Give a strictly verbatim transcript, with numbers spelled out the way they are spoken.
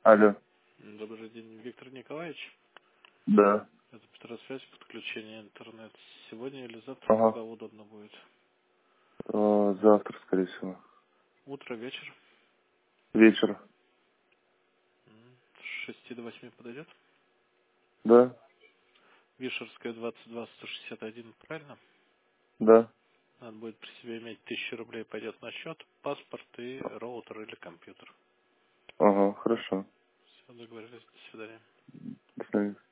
Алло. Добрый день, Виктор Николаевич. Да. Это Петросвязь, подключение интернет. Сегодня или завтра, Ага. когда удобно будет? Э, завтра, скорее всего. Утро, вечер? Вечер. М, С шести до восьми подойдет? Да. Вишерская, двадцать два сто шестьдесят один, правильно? Да. Надо будет при себе иметь тысячу рублей, пойдет на счет, паспорт и роутер или компьютер. Ага, хорошо. Все, договорились, до свидания. До свидания.